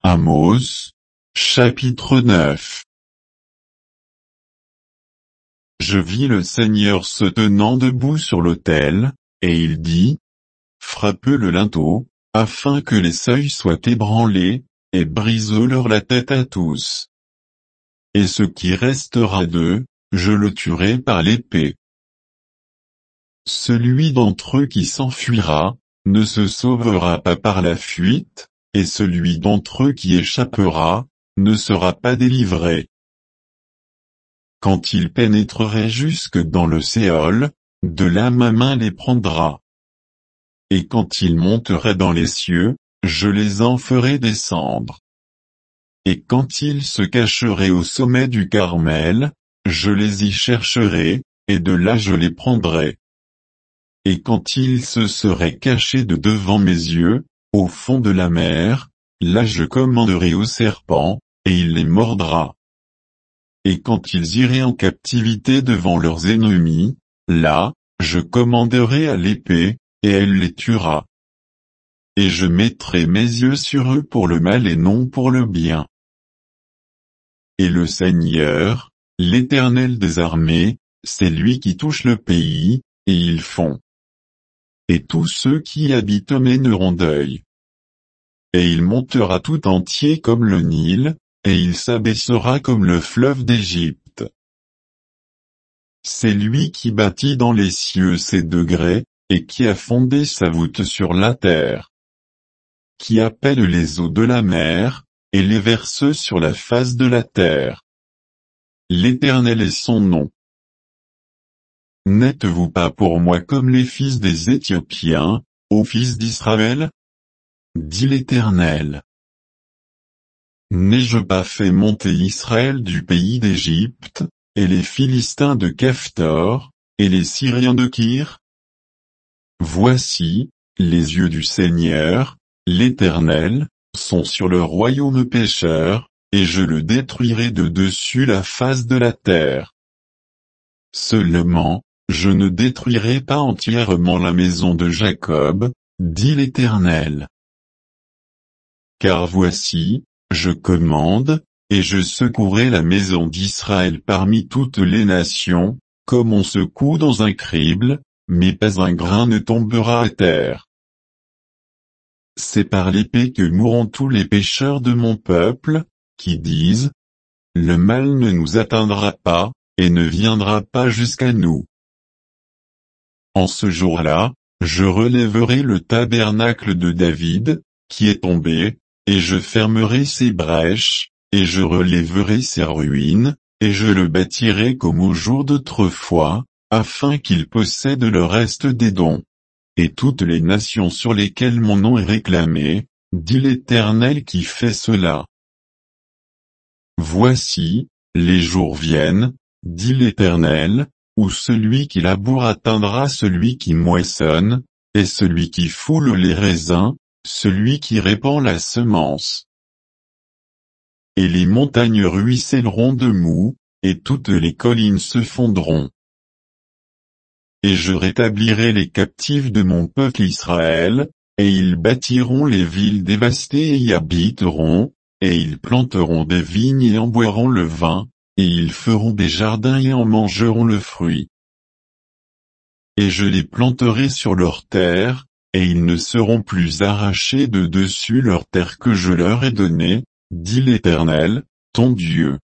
Amos, chapitre 9. Je vis le Seigneur se tenant debout sur l'autel, et il dit, frappe le linteau, afin que les seuils soient ébranlés, et brise-leur la tête à tous. Et ce qui restera d'eux, je le tuerai par l'épée. Celui d'entre eux qui s'enfuira, ne se sauvera pas par la fuite, et celui d'entre eux qui échappera, ne sera pas délivré. Quand ils pénétreraient jusque dans le Séol, de là ma main les prendra. Et quand ils monteraient dans les cieux, je les en ferai descendre. Et quand ils se cacheraient au sommet du Carmel, je les y chercherai, et de là je les prendrai. Et quand ils se seraient cachés de devant mes yeux, au fond de la mer, là je commanderai au serpent, et il les mordra. Et quand ils iraient en captivité devant leurs ennemis, là, je commanderai à l'épée, et elle les tuera. Et je mettrai mes yeux sur eux pour le mal et non pour le bien. Et le Seigneur, l'Éternel des armées, c'est lui qui touche le pays, et ils font. Et tous ceux qui y habitent mèneront deuil. Et il montera tout entier comme le Nil, et il s'abaissera comme le fleuve d'Égypte. C'est lui qui bâtit dans les cieux ses degrés, et qui a fondé sa voûte sur la terre. Qui appelle les eaux de la mer, et les verse sur la face de la terre. L'Éternel est son nom. N'êtes-vous pas pour moi comme les fils des Éthiopiens, ô fils d'Israël? Dit l'Éternel. N'ai-je pas fait monter Israël du pays d'Égypte, et les Philistins de Caphtor, et les Syriens de Kyr? Voici, les yeux du Seigneur, l'Éternel, sont sur le royaume pécheur, et je le détruirai de dessus la face de la terre. Seulement, je ne détruirai pas entièrement la maison de Jacob, dit l'Éternel. Car voici, je commande, et je secouerai la maison d'Israël parmi toutes les nations, comme on secoue dans un crible, mais pas un grain ne tombera à terre. C'est par l'épée que mourront tous les pécheurs de mon peuple, qui disent, le mal ne nous atteindra pas, et ne viendra pas jusqu'à nous. En ce jour-là, je relèverai le tabernacle de David, qui est tombé, et je fermerai ses brèches, et je relèverai ses ruines, et je le bâtirai comme au jour d'autrefois, afin qu'il possède le reste des dons. Et toutes les nations sur lesquelles mon nom est réclamé, dit l'Éternel qui fait cela. Voici, les jours viennent, dit l'Éternel, où celui qui laboure atteindra celui qui moissonne, et celui qui foule les raisins, celui qui répand la semence. Et les montagnes ruisselleront de moût, et toutes les collines se fondront. Et je rétablirai les captifs de mon peuple Israël, et ils bâtiront les villes dévastées et y habiteront, et ils planteront des vignes et en boiront le vin, et ils feront des jardins et en mangeront le fruit. Et je les planterai sur leurs terres, et ils ne seront plus arrachés de dessus leurs terres que je leur ai données, dit l'Éternel, ton Dieu.